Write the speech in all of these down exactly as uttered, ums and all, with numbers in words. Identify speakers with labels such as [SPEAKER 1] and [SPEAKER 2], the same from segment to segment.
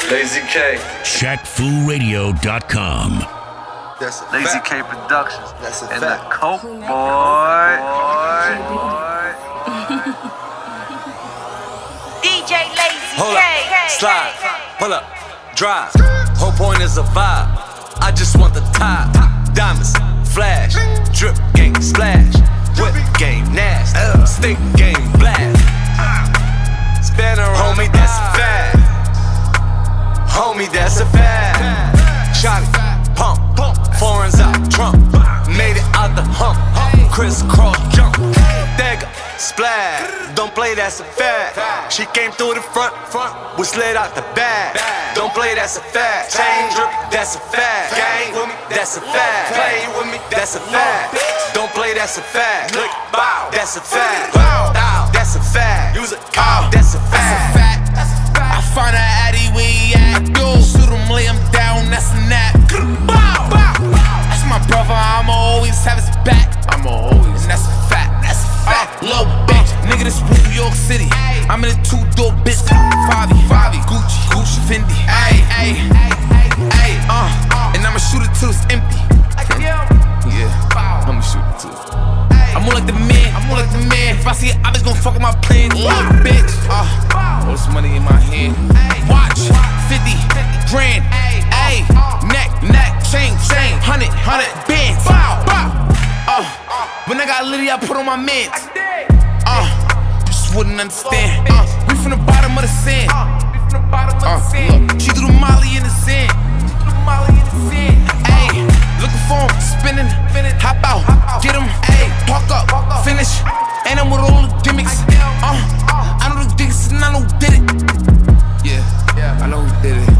[SPEAKER 1] Lazy K.
[SPEAKER 2] Shaq Fu Radio dot com.
[SPEAKER 1] That's a
[SPEAKER 3] Lazy
[SPEAKER 1] fact.
[SPEAKER 3] K Productions.
[SPEAKER 1] That's a
[SPEAKER 3] and
[SPEAKER 1] fact.
[SPEAKER 3] the Coke Boy. boy, boy.
[SPEAKER 4] D J Lazy
[SPEAKER 5] Hold
[SPEAKER 4] K.
[SPEAKER 5] up, slide, pull up, drive. Whole point is a vibe. I just want the top. Diamonds, flash, drip game, splash. Whip game, nasty. Stick game, blast. Spin around, homie, that's a fact. Homie, that's a fact. Shot it, pump, foreigns out, Trump. Made it out the hump, crisscross jump. Dagger, splash. Don't play, that's a fact. She came through the front, front, we slid out the back. Don't play, that's a fact. Chain drip, that's a fact. Gang with me, that's a fact. Play with me, that's a fact. Don't play, that's a fact. Look, bow, that's a fact. Bow, that's a fact. Use a cow, that's a fact.
[SPEAKER 6] I find a addy where he at. Shoot him, lay him down, that's a nap. Bow, bow. That's my brother, I'ma always have his back. I'ma always, and that's a fact, that's a fact. Little bitch, nigga, this New York City. I'm in a two-door bitch. Favi, Favi, Gucci, Gucci, Fendi. Ayy, ayy, ayy, uh. And I'ma shoot it till it's empty. Yeah, I'ma shoot it till it's I'm more like the man, I'm more like the man. If I see it, I'm just gon' fuck with my plans. Little bitch, uh. All this money in my hand. Watch, fifty grand. Ayy, neck, neck, chain, chain. Hundred, hundred bands. Bow, bow. Uh, when I got litty, I put on my mans. Uh, you just wouldn't understand. Uh, we from the bottom of the sand. Uh, look, she threw the molly in the sand. Ayy, looking for him, spinning, hop out, get him, ayy, park up, finish. And I'm with all the gimmicks. Uh, I know the dicks and I know who did it. Yeah, I know who did it.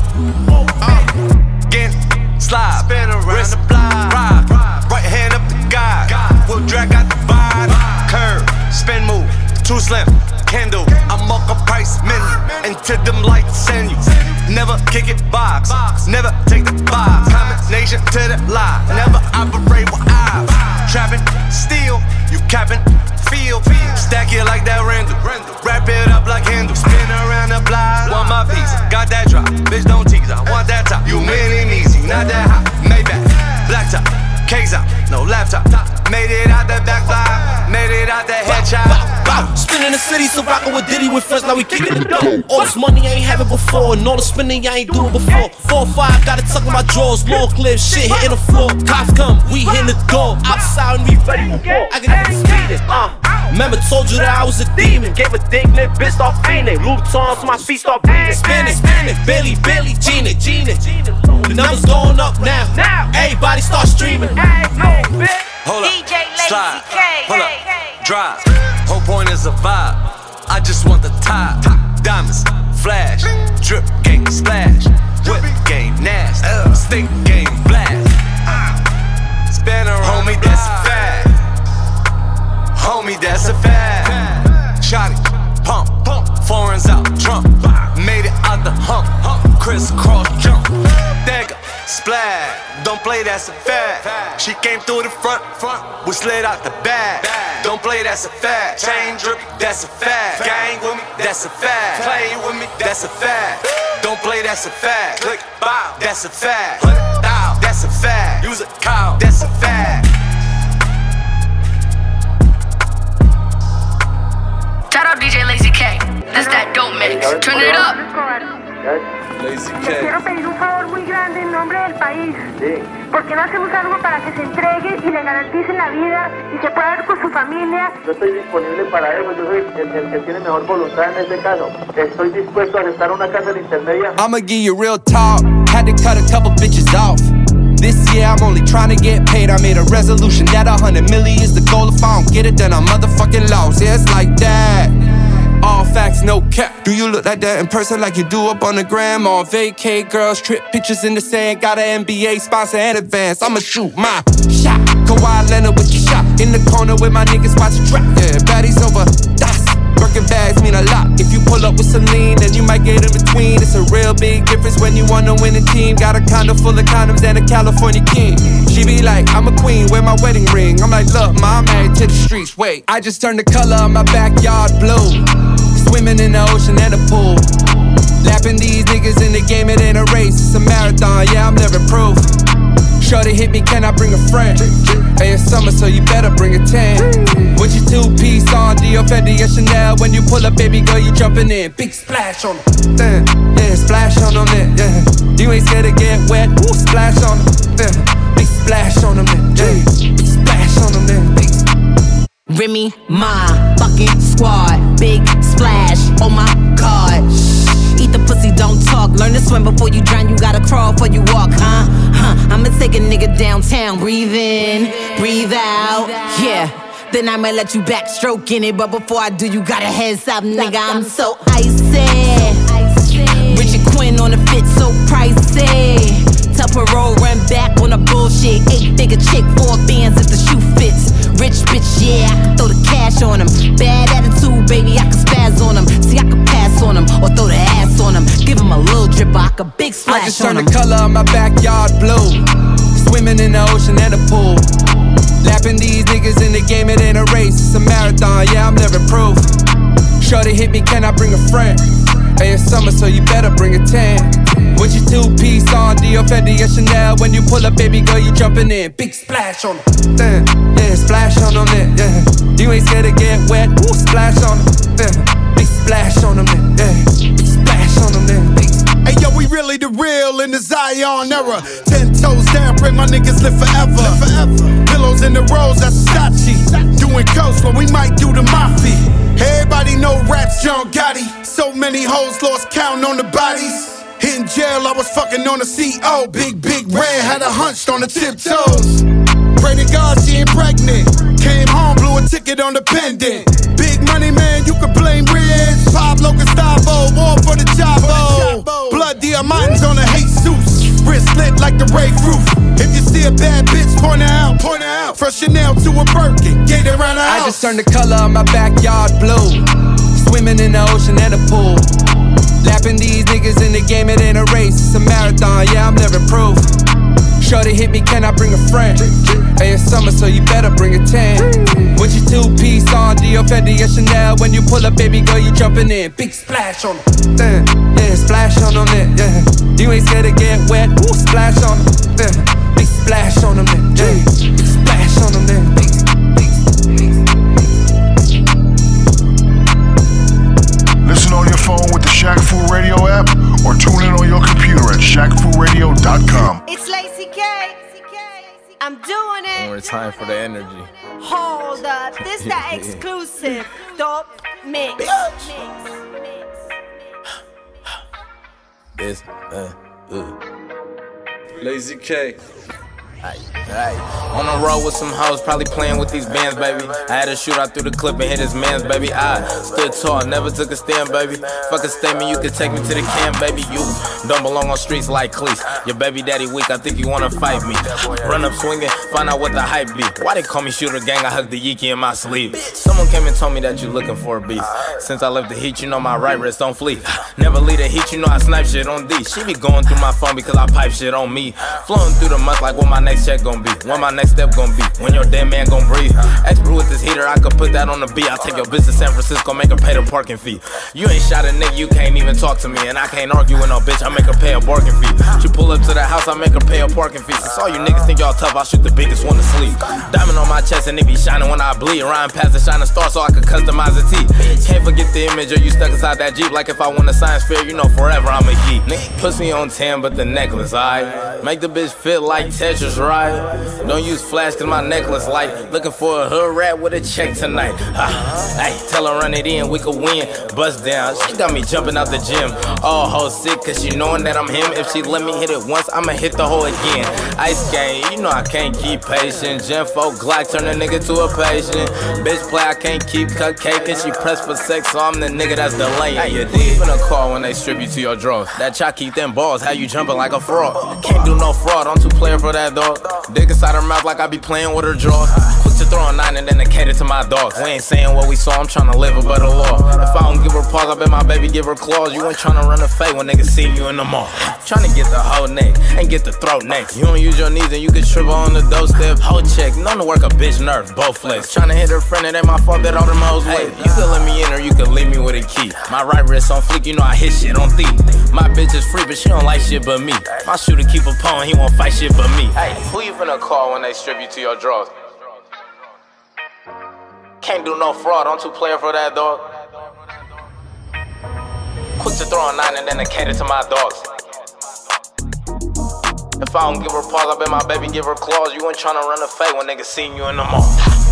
[SPEAKER 6] Uh,
[SPEAKER 5] Get slide, spin around wrist, the block, ride, right hand up the guide. We'll drag out the vibe, curve, spin move, too slim, can do. I'm up a price menu, into them lights send you. Never kick it box, never take the box. Combination to the lie, never operate with eyes. Trapping, steal, you capping, feel, stack it like that Randall. Wrap it up like handle, spin around the block. Want my piece, got that drop, bitch don't tease, I want that top. You mini easy, not that hot, Maybach, black top, K's out, no laptop. Made it out the back block, made it out the headshot.
[SPEAKER 7] Spinning the city, so rockin' with Diddy with friends, now we kickin' the dough. All this money I ain't have it before, and all the spinning I ain't do it before. Four five, got it tucked in my drawers, long clip, shit hitting the floor. Cops come, we hit the door, outside and we ready for war. I can never speed it, uh. Remember told you that I was a demon, gave a dick, lit bitch start feeling. Louboutins, my feet start beating. Spinning, spinning, Billy, Billy, Gina, Gina. The numbers going up now, everybody start streaming.
[SPEAKER 5] Hold up,
[SPEAKER 4] D J Lazy
[SPEAKER 5] slide,
[SPEAKER 4] K.
[SPEAKER 5] pull up, drive. Whole point is a vibe. I just want the top. Diamonds, flash, drip game, splash. Whip game, nasty. Stick game, blast. Spin around, homie, that's a fact. Homie, that's a fact. Shot it, pump, foreigns out, Trump. Made it out the hump, crisscross jump. Dagger, splash. Don't play, that's a fact. She came through the front, front, we slid out the back. Don't play, that's a fact. Chain drip, that's a fact. Gang with me, that's a fact. Play with me, that's a fact. Don't play, that's a fact. Click, bow, that's a fact. Down, that's a fact. Use a cow, that's a fact.
[SPEAKER 8] Shout out D J Lazy K. This that dope mix. Turn it up.
[SPEAKER 1] Lazy
[SPEAKER 9] Le
[SPEAKER 1] K.
[SPEAKER 9] quiero pedir un favor muy grande en nombre del país. Sí. ¿Por qué no hacemos algo para que se entregue y le garanticen la vida y se pueda ver con su familia?
[SPEAKER 10] Yo estoy disponible para eso, yo soy el, el que tiene mejor voluntad en este caso. Estoy dispuesto a aceptar una cárcel intermedia.
[SPEAKER 11] I'ma give you real talk. Had to cut a couple bitches off. This year I'm only trying to get paid. I made a resolution that a hundred million is the goal. If I don't get it, then I'm motherfucking lost. Yeah, it's like that. All facts, no cap. Do you look like that in person like you do up on the gram? On vacay, girls, trip pictures in the sand. Got an N B A sponsor and advance. I'ma shoot my shot. Kawhi Leonard with your shot. In the corner with my niggas watch it drop. Yeah, baddies over das. Birkin bags mean a lot. If you pull up with Celine, then you might get in between. It's a real big difference when you wanna win a team. Got a condo full of condoms and a California king. She be like, I'm a queen, wear my wedding ring. I'm like, look, ma, I'm married to the streets. Wait, I just turned the color of my backyard blue. Swimming in the ocean and the pool. Lapping these niggas in the game, it ain't a race, it's a marathon, yeah, I'm living proof. Shorty hit me, can I bring a friend? Hey, it's summer, so you better bring a tan. With your two-piece on, Dior, Fendi, or Chanel. When you pull up, baby girl, you jumping in. Big splash on them, yeah, splash on them, yeah. You ain't scared to get wet, woo, splash on them, yeah. Big splash on them, yeah. Big splash on them, yeah. Big
[SPEAKER 12] Remy, my fucking squad. Big splash, oh my god. Eat the pussy, don't talk. Learn to swim before you drown. You gotta crawl before you walk, huh? Huh? I'ma take a nigga downtown. Breathe in, breathe out. Yeah. Then I might let you backstroke in it. But before I do, you gotta heads up, nigga. I'm so icy. Richard Quinn on the fit, so pricey. Tell parole, run back on the bullshit. Eight figure chick, four bands if the shoe fits. Rich bitch, yeah, I can throw the cash on him. Bad attitude, baby, I can spaz on him. See, I can pass on him or throw the ass on him. Give him a little drip, I can big splash on him.
[SPEAKER 11] I just turned the color of my backyard blue. Swimming in the ocean and the pool. Lapping these niggas in the game, it ain't a race, it's a marathon, yeah, I'm living proof. Shorty hit me, can I bring a friend? Hey, it's summer, so you better bring a tan. With your two-piece on, Dior, Fendi, or Chanel. When you pull up, baby girl, you jumping in. Big splash on them, yeah, splash on them, yeah. You ain't scared to get wet, woo, splash on them, yeah. Big splash on them, yeah. Big splash on them, yeah. Big.
[SPEAKER 13] Hey yo, we really the real in the Zion era. Ten toes down, pray my niggas live forever. Live forever. Pillows in the rolls, that's Versace. Doing coast when we might do the mafia. Everybody know raps, John Gotti. So many hoes lost count on the bodies. In jail, I was fucking on the C O. Big, big red, had her hunched on the tiptoes. Pray to God she ain't pregnant. Came home, blew a ticket on the pendant. Big money man, you can blame Riz. Pablo Gustavo, war for the Chavo. Blood diamonds on the Jesus. Wrist lit like the Ray roof. If you see a bad bitch, point her out, point her out. From Chanel to a Birkin, get it around the house.
[SPEAKER 11] I just turned the color of my backyard blue. Swimming in the ocean and the pool. Lapping these niggas in the game, it ain't a race, it's a marathon, yeah, I'm living proof. Shorty hit me, can I bring a friend? Hey, it's summer, so you better bring a tan. With your two-piece on, Dior, Fendi, or Chanel. When you pull up, baby girl, you jumping in. Big splash on them, yeah, splash on them, yeah. You ain't scared to get wet, woo, splash on them, yeah. Big splash on them, yeah. Big splash on them, yeah. Big, big, big.
[SPEAKER 14] Listen on your phone with the Shaq Fu Radio app or tune in on your computer at shaq fu radio dot com.
[SPEAKER 4] It's Lazy K. I'm doing it.
[SPEAKER 3] More time for the energy.
[SPEAKER 4] Hold up. This that exclusive dope mix.
[SPEAKER 3] This, uh, uh.
[SPEAKER 1] Lazy K.
[SPEAKER 3] Ay, ay. On the road with some hoes, probably playing with these bands, baby. I had to shoot out through the clip and hit his mans, baby. I stood tall, never took a stand, baby. Fuck a statement, you could take me to the camp, baby. You don't belong on streets like Cleese. Your baby daddy weak, I think you wanna fight me. Run up swinging, find out what the hype be. Why they call me shooter gang? I hugged the Yeeky in my sleeve. Someone came and told me that you looking for a beef. Since I left the heat, you know my right wrist don't flee. Never leave the heat, you know I snipe shit on D. She be going through my phone because I pipe shit on me. Flowing through the month like what my next check gon' be. When my next step gon' be. When your dead man gon' breathe. Expert with this heater, I could put that on the beat. I'll take your bitch to San Francisco, make her pay the parking fee. You ain't shot a nigga, you can't even talk to me. And I can't argue with no bitch, I make her pay a parking fee. She pull up to the house, I make her pay a parking fee. Since all you niggas think y'all tough, I shoot the biggest one to sleep. Diamond on my chest and it be shining when I bleed. Rhyme past the shining star so I could customize a tee. Can't forget the image of you stuck inside that Jeep. Like if I win a science fair, you know forever I'm a geek. Nigga, pussy on ten, but the necklace, alright? Make the bitch fit like Tetris, right? Don't use flash cause my necklace light. Looking for a hood rat with a check tonight. Ah, hey, tell her run it in, we could win. Bust down, she got me jumping out the gym. All hoes sick cause she knowing that I'm him. If she let me hit it once, I'ma hit the hole again. Ice game, you know I can't keep patient. Gen four Glock turn a nigga to a patient. Bitch play, I can't keep cupcake. And she pressed for sex, so I'm the nigga that's delaying. Hey, you deep in a car when they strip you to your drawers. That chop keep them balls, how you jumping like a fraud. Can't do no fraud, I'm too player for that though. dog. Dick inside her mouth like I be playing with her jaws. Quick to throw a nine and then cater to my dogs. We ain't saying what we saw, I'm tryna live a better law. If I don't give her paws, I bet my baby give her claws. You ain't tryna run a fade when niggas see you in the mall. Tryna get the whole neck and get the throat next. You don't use your knees and you can triple on the doorstep. Whole check, known to work a bitch nerve, both flex. Tryna hit her friend, it ain't my fault that all them hoes wait. You can let me in or you can leave me with a key. My right wrist on fleek, you know I hit shit on thief. My bitch is free, but she don't like shit but me. My shooter keep a pawn, he won't fight shit but me. Hey, who you finna call when they strip you to your drawers? Can't do no fraud, I'm too player for that, dog. Quick to throw a nine and then cater to my dogs. If I don't give her paws, I bet my baby give her claws. You ain't tryna run a fade when niggas seen you in the mall.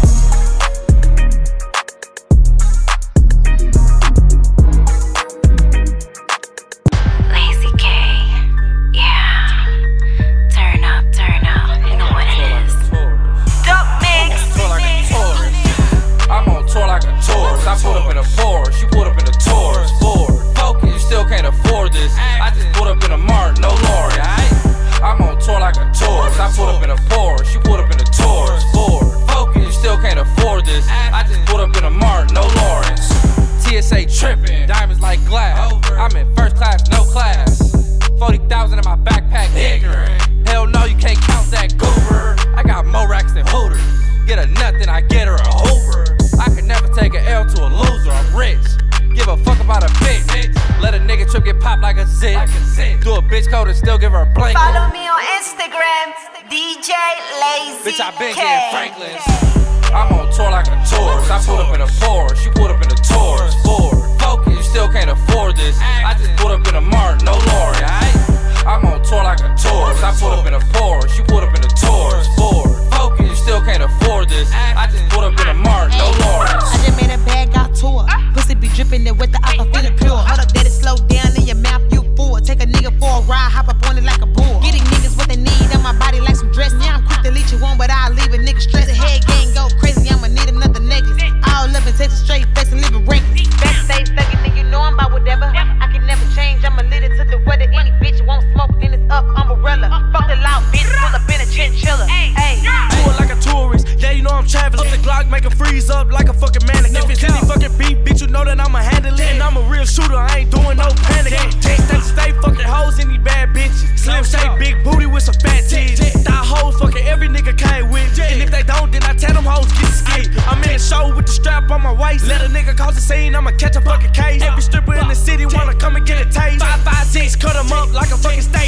[SPEAKER 15] I pulled up in a Porsche, you pulled up in a Taurus, Ford, Focus, you still can't afford this. I just pulled up in a Martin, no Lori, aight? I'm on tour like a tourist. I pulled up in a Porsche, you pulled up in a Taurus, Ford, Focus, you still can't afford this. I just pulled up in a Martin, no Lawrence. T S A trippin', diamonds like glass. I'm in first class, no class. forty thousand in my backpack, ignorant. Hell no, you can't count that goober. I got more racks than Hooters. Get a nut, then I get her a Hoover. I can never take an L to a loser, I'm rich. Give a fuck about a bitch. Let a nigga trip get popped like a zit. Do a bitch code and still give her a blanket.
[SPEAKER 4] Follow me on Instagram, D J Lazy
[SPEAKER 15] Bitch, I been
[SPEAKER 4] K.
[SPEAKER 15] getting Franklin's. I'm on tour like a tourist. I pulled up in a Porsche, you pulled up in a Taurus, Ford, Focus, you still can't afford this. I just pulled up in a Martin, no Lori, aight? I'm on tour like a tourist. I pulled up in a Porsche, you pulled up in a Taurus, Ford, Focus, you still can't afford this. I just pulled up in a Martin, no Lawrence.
[SPEAKER 12] I just made a bag, got tour. Pussy be drippin' it with the aqua feeling pure. Hold up, let it slow down in your mouth, you fool. Take a nigga for a ride, hop up on it like a bull. Getting niggas what they need on my body like some dress. Yeah, I'm quick to leech you on, but I'll leave a nigga stressed. The head gang go crazy, I'ma need another necklace. All up and take a straight face and living reckless. Backstage thuggin', nigga, you know I'm about whatever. I can never change, I'ma lead it to the weather. Any bitch won't smoke, then it's up, umbrella. Fuck the loud bitch, pull up in a chinchilla. Hey,
[SPEAKER 16] do it like a tourist, yeah, you know I'm traveling. Up the Glock, make a freeze up like a fucking mannequin. If it's any fucking beef, bitch, you know that I'ma handle it. And I'm a real shooter, I ain't doing no panicking. Stay, stay fucking hoes in these bad bitches. Slim shake, big booty with some fat titties. Thigh hoes fucking every nigga came with. And if they don't, then I tell them hoes get skipped. I'm in the show with the strap on my waist. Let a nigga cause a scene, I'ma catch a fucking case. Every stripper in the city wanna come and get a taste. Five, five, six, cut them up like a fucking steak.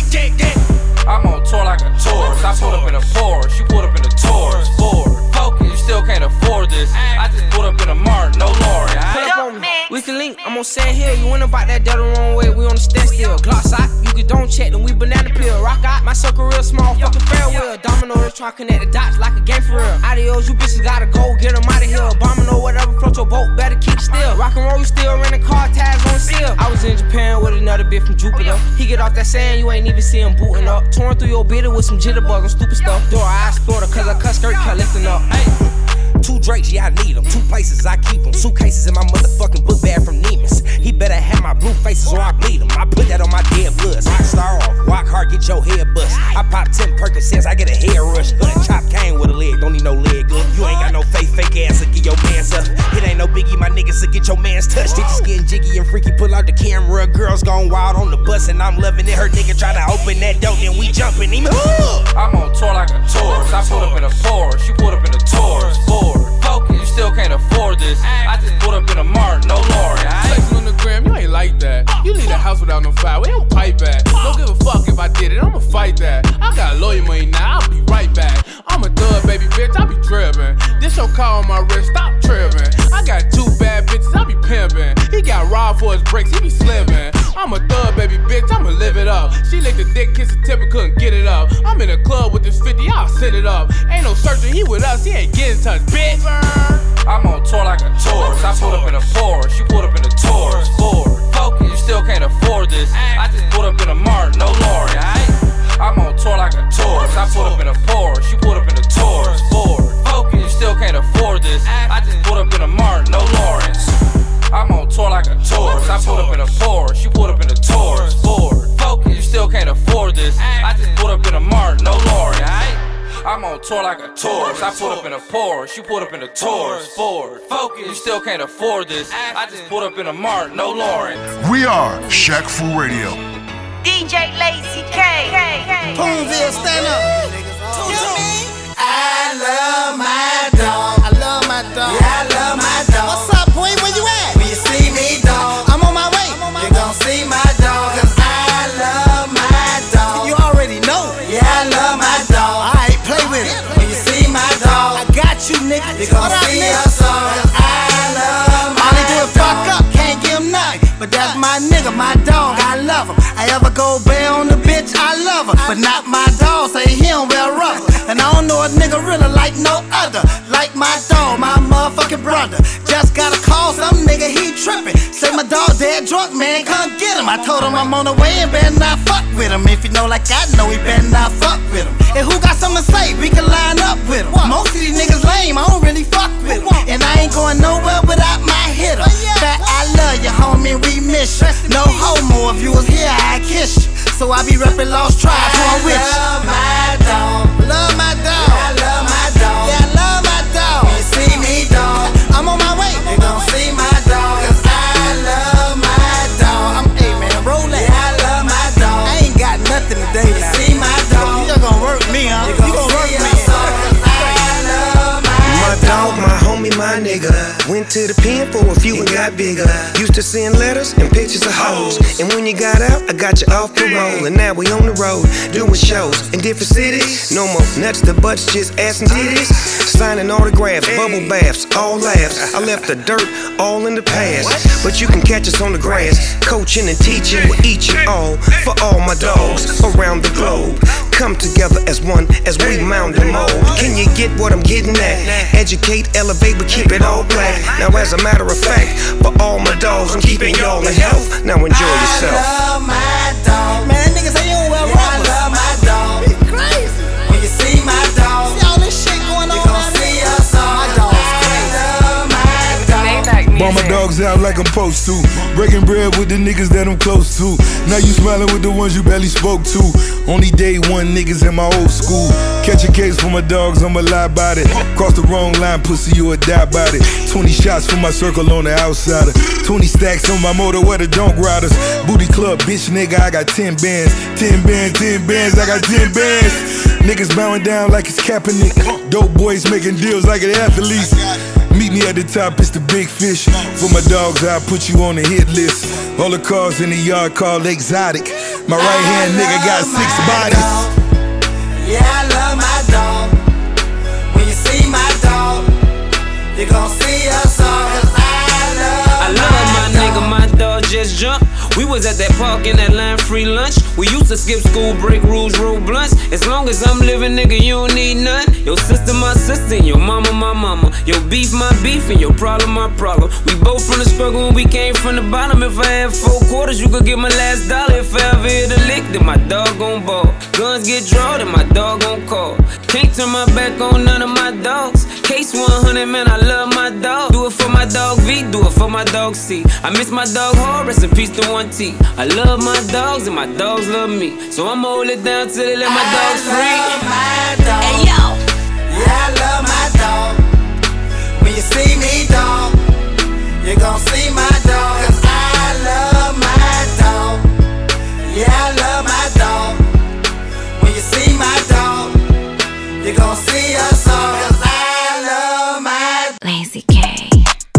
[SPEAKER 15] I'm on tour like a tourist. I pulled up in a Porsche, you pulled up in a Taurus, Ford, Focus, you still can't afford this. I just pulled up in a Martin, no Lori.
[SPEAKER 17] Pull up on me, we can link. I'm on Sand Hill. You went about that the wrong way. We on the stand still. Glock sock, you can don't check, then we banana peel. Rock out, my circle real small, fucking farewell. Dominoes try to connect the dots like a game for real. Adios, you bitches gotta go, get them out of here. Bombing or whatever, float your boat, better keep still. Rock and roll, you still renting car tags on seal. I was in Japan with another bitch from Jupiter. He get off that sand, you ain't even see him booting up. Torn through your bitter with some jitterbug and stupid stuff. Door I explored her, cause I cut skirt kept lifting up. Hey.
[SPEAKER 18] Two Drakes, yeah, I need them. Two places, I keep them. Suitcases in my motherfucking book bag from Neiman's. He better have my blue faces or I bleed him. I put that on my dead bloods. Rockstar off, rock hard, get your head bust. I pop ten Percocets, I get a head rush. Hood chop came with a leg, don't need no leg up. You ain't got no face, fake ass, so get your mans up. It ain't no biggie, my niggas, so get your mans touched. Bitches getting jiggy and freaky, pull out the camera. Girls gone wild on the bus, and I'm loving it. Her nigga try to open that door, then we jumping him.
[SPEAKER 15] I'm on tour like a tourist. I pulled up in a Porsche, you pulled up in a Taurus, Ford, Focus, you still can't afford this. I just pulled up in a Martin, no Lori.
[SPEAKER 19] Flexing on the gram, you ain't like that. You leave the house without no fire, we don't pipe back. Don't give a fuck if I did it, I'ma fight that. I got lawyer money now, I'll be right back. I'm a thug, baby bitch, I be driven. This your car on my wrist, stop tripping. I got two bad bitches, I be pimping. He got robbed for his brakes, he be slipping. I'm a thug, baby bitch, I'ma live it up. She licked the dick, kissed the tip and couldn't get it up. I'm in a club with this fifty, I'll send it up. Ain't no searching, he with us, he ain't getting touched, bitch.
[SPEAKER 15] I'm on tour like a tourist. I pulled up in a Porsche, you pulled up in a Taurus, Ford, Focus, you still can't afford this. I just pulled up in a Martin, no Lori, aight? I'm on tour like a tourist. I pulled up in a Porsche, you pulled up in a Taurus, Ford, Focus, you still can't afford this. I just pulled up in a Martin, no Lawrence. I'm on tour like a tourist. I pulled up in a Porsche, you pulled up in a Taurus, Ford, Focus, you still can't afford this. I just pulled up in a Martin, no Lori, aight? on tour like a tourist. I pulled up in a Porsche, you pulled up in a Taurus. Ford, focus, you still can't afford this. I just pulled up in a Mart, no Lauren.
[SPEAKER 14] We are Shaq Fu Radio.
[SPEAKER 4] D J Lazy K.
[SPEAKER 20] Poonville, stand up.
[SPEAKER 21] I love my dog.
[SPEAKER 20] I love my dog.
[SPEAKER 21] Yeah, I love my dog.
[SPEAKER 20] What's up, boy? Where you at?
[SPEAKER 21] When you see me, dog,
[SPEAKER 20] I'm on my way.
[SPEAKER 21] You gon' see my dog, cause I love my dog.
[SPEAKER 20] You already know.
[SPEAKER 21] Yeah, I love my dog.
[SPEAKER 20] Alright, play with it.
[SPEAKER 21] When you see my dog,
[SPEAKER 20] I got you, nigga.
[SPEAKER 21] you gon'
[SPEAKER 20] What up,
[SPEAKER 21] see
[SPEAKER 20] nigga?
[SPEAKER 21] us all, cause I love my
[SPEAKER 20] All he do is fuck
[SPEAKER 21] dog.
[SPEAKER 20] up, can't give him nothing. But that's my nigga, my dog, I love him. I ever go bail on the bitch, I love her. But not my dog, say he don't wear rubber. And I don't know a nigga really like no other. Like my dog, my motherfucking brother. Just got a call, some nigga, he trippin'. Say my dog dead drunk, man, come get him. I told him I'm on the way and better not fuck with him. If you know like I know, he better not fuck with him. And who got something to say, we can line up with him. Most of these niggas lame, I don't really fuck with them. And I ain't going nowhere without my hitter. Fat, I love you, homie, we miss you. No homo, if you was here, I'd kiss you. So I be reppin' Lost Tribes, who I'm with you.
[SPEAKER 21] I love my dog.
[SPEAKER 20] Love my dog.
[SPEAKER 21] Yeah, I love my dog.
[SPEAKER 20] Yeah, I love my dog.
[SPEAKER 21] When you see me, dog,
[SPEAKER 20] I'm on my way.
[SPEAKER 21] you gon' see my dog, cause I love my dog.
[SPEAKER 20] I'm, hey man, roll that.
[SPEAKER 21] Yeah, I love my dog.
[SPEAKER 20] I ain't got nothing today
[SPEAKER 21] You
[SPEAKER 20] now.
[SPEAKER 21] see my dog,
[SPEAKER 20] You just gonna work me, huh? You gonna work
[SPEAKER 21] see
[SPEAKER 20] me.
[SPEAKER 21] us all, cause I love my
[SPEAKER 22] My dog, my homie, my nigga. Went to the pen for a few and got bigger. Used to send letters and pictures of hoes. And when you got out, I got you off the roll. And now we on the road, doing shows in different cities. No more nuts to butts, just ass and titties. Signing autographs, bubble baths, all laughs. I left the dirt all in the past. But you can catch us on the grass, coaching and teaching with each and all. For all my dogs around the globe. Come together as one, as we mound and mold. Can you get what I'm getting at? Educate, elevate, but keep it all black. Now as a matter of fact, for all my dogs, I'm keeping y'all in health. Now enjoy yourself.
[SPEAKER 21] I love my dog.
[SPEAKER 20] Man, that nigga say you don't wear
[SPEAKER 21] Yeah, I
[SPEAKER 20] rubbers.
[SPEAKER 21] love my dog.
[SPEAKER 20] Be crazy.
[SPEAKER 21] When you see my dog,
[SPEAKER 20] See all this shit going on
[SPEAKER 21] you gon'
[SPEAKER 20] out
[SPEAKER 21] see
[SPEAKER 20] there?
[SPEAKER 21] us all.
[SPEAKER 20] My dog's
[SPEAKER 21] I
[SPEAKER 20] crazy.
[SPEAKER 21] love my dog.
[SPEAKER 23] Ball my dogs out like I'm supposed to. Breaking bread with the niggas that I'm close to. Now you smiling with the ones you barely spoke to. Only day one niggas in my old school. Catch a case for my dogs, I'ma lie about it. Cross the wrong line, pussy, you a die about it. twenty shots for my circle on the outsider. twenty stacks on my motor where the donk riders. Booty club, bitch nigga, I got ten bands. ten bands, ten bands, I got ten bands. Niggas bowing down like it's Kaepernick. Dope boys making deals like an athlete. Meet me at the top, it's the big fish. For my dogs, I'll put you on the hit list. All the cars in the yard called exotic. My right hand nigga got six bodies.
[SPEAKER 21] Yeah, I love my dog. When you see my dog, you gon' see us all, cause I love
[SPEAKER 17] I love my nigga, my dog just jumped. We was at that park in that line, free lunch. We used to skip school, break rules, roll blunts. As long as I'm living, nigga, you don't need none. Your sister, my sister, and your mama, my mama. Your beef, my beef, and your problem, my problem. We both from the struggle and we came from the bottom. If I had four quarters, you could get my last dollar. If I ever hit a lick, then my dog gon' ball. Guns get drawn, then my dog gon' call. Can't turn my back on none of my dogs. Case one hundred, man, I love my dog. Do it for my dog V, do it for my dog C. I miss my dog hard, rest in peace to one T. I love my dogs and my dogs love me. So I'ma hold it down till they let my dogs free.
[SPEAKER 21] I love my dog.
[SPEAKER 17] Hey yo!
[SPEAKER 21] Yeah, I love my dog. When you see me, dog, you gon' see my dog, cause I love my dog. Yeah, I love my dog. When you see my dog, you gon' see us all, cause I love my dog.
[SPEAKER 24] Lazy K,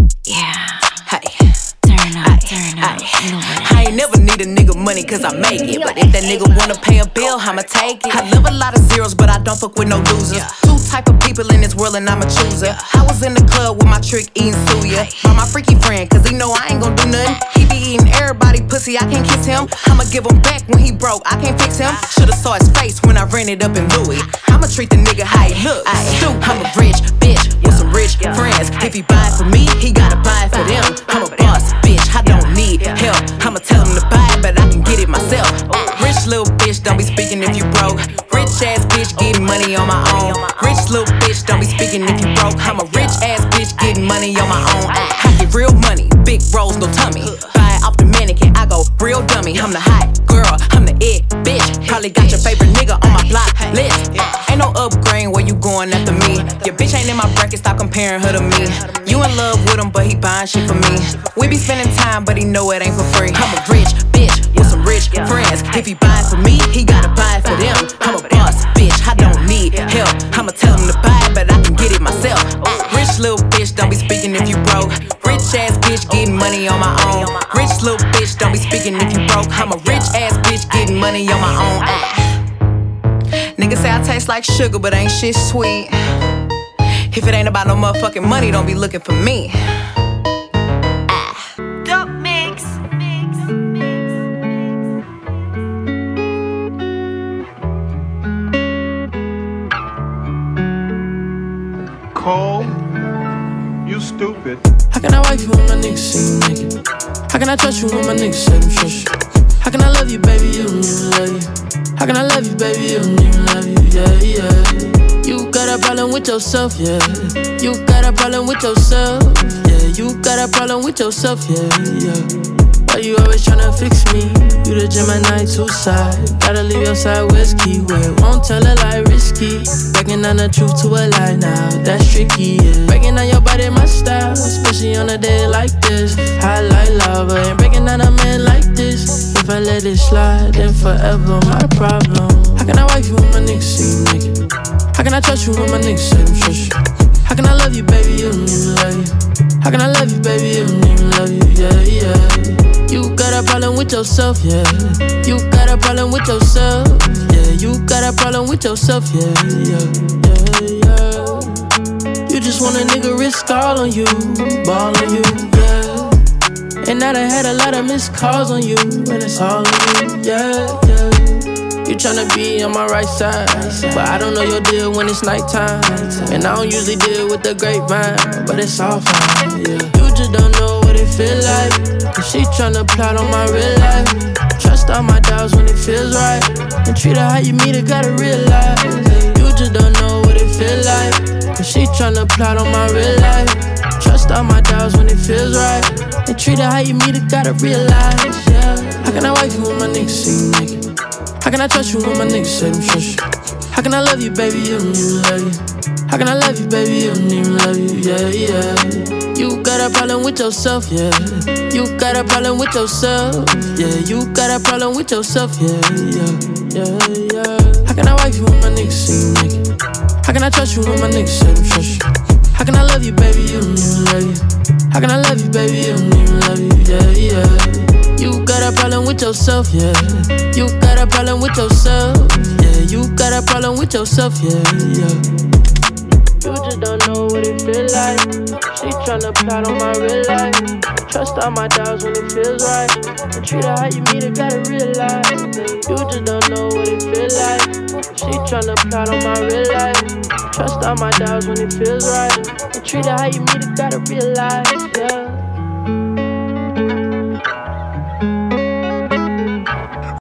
[SPEAKER 24] yeah. Hey, turn up, turn up. You know what
[SPEAKER 12] I ain't never need a nigga money cause I make it. But if that nigga wanna pay a bill, I'ma take it. I live a lot of zeros, but I don't fuck with no losers. Two type of people in this world and I'm a chooser. I was in the club with my trick eating suya. By my freaky friend, cause he know I ain't gon' do nothing. He be eating everybody pussy, I can't kiss him. I'ma give him back when he broke, I can't fix him. Shoulda saw his face when I ran it up in Louis. I'ma treat the nigga how he look. I'm a rich bitch with some rich friends. If he buy it for me, he gotta buy it for them. I'm a boss bitch, I don't need help. I'ma tell him to buy it, but I can get it myself. Rich little bitch, don't be speaking if you broke. Rich ass bitch getting money on my own. Rich little bitch, don't be speaking if you broke. I'm a rich ass bitch getting money on my own. I get real money, big rolls, no tummy. Buy it off the mannequin, I go real dummy. I'm the hot girl, I'm the it bitch. Probably got your favorite nigga on my block list. Ain't no upgrade where you going going after me. Your bitch ain't in my bracket, stop comparing her to me. You in love with him, but he buying shit for me. We be spending time, but he know it ain't for free. I'm a rich bitch with some rich friends. If he buy it for me, he gotta buy it for them. I'm a boss bitch, I don't need help. I'ma tell him to buy it, but I can get it myself. Rich little bitch, don't be speaking if you broke. Rich ass bitch getting money on my own. Rich little bitch, don't be speaking if you broke. I'm a rich ass bitch getting money on my own. Ah. Niggas say I taste like sugar, but ain't shit sweet. If it ain't about no motherfucking money, don't be looking for me. Ah.
[SPEAKER 4] Dope mix.
[SPEAKER 2] Cole, you stupid.
[SPEAKER 16] How can I wife you when my niggas see you naked? How can I trust you when my niggas say them trust you? How can I love you, baby, you don't even love you? How can I love you, baby, you don't even love you? Yeah, yeah. You got a problem with yourself, yeah. You got a problem with yourself, yeah. You got a problem with yourself, yeah, yeah. Why you always tryna fix me? You the Gemini two side. Gotta leave your side whiskey. Where won't tell a lie risky. Breaking down the truth to a lie now. That's tricky, yeah. Breaking down your body, my style. Especially on a day like this. High like lava. Ain't breaking down a man like this. If I let it slide, then forever my problem. How can I wife you when my niggas see you naked? How can I trust you when my niggas say them trust you? How can I love you, baby, you don't even love you? How can I love you, baby, you don't even love you? Yeah, yeah. You got a problem with yourself, yeah. You got a problem with yourself, yeah. You got a problem with yourself, yeah, yeah, yeah, yeah. You just want a nigga risk all on you, ball on you, yeah. And now I had a lot of missed calls on you, and it's all on you, yeah, yeah. You tryna be on my right side, but I don't know your deal when it's nighttime. And I don't usually deal with the grapevine, but it's all fine, yeah. You just don't know what it feel like. And she tryna plot on my real life. Trust all my doubts when it feels right. And treat her how you meet her, gotta realize. You just don't know what it feel like. And she tryna plot on my real life. Trust all my doubts when it feels right. And treat her how you meet her, gotta realize, yeah. How can I wife you when my niggas see you naked? How can I trust you when my niggas say them trust you? How can I love you, baby, you don't even love you? How can I love you, baby, you don't even love you? Yeah, yeah. You got a problem with yourself, yeah. You got a problem with yourself, yeah. You got a problem with yourself, yeah, yeah, yeah, yeah. How can I wife you when my niggas see you naked? How can I trust you when my niggas say them trust you? How can I love you, baby, you don't even love you? How can I love you, baby, you don't even love you? Yeah, yeah. You got a problem with yourself, yeah. You got a problem with yourself, yeah. You got a problem with yourself, yeah, yeah. You just don't know what it feel like. She tryna plot on my real life. Trust all my doubts when it feels right. And treat her how you meet her, gotta realize. You just don't know what it feel like. She tryna plot on my real life. Trust all my doubts when it feels right. And treat her how you meet her, gotta realize, yeah.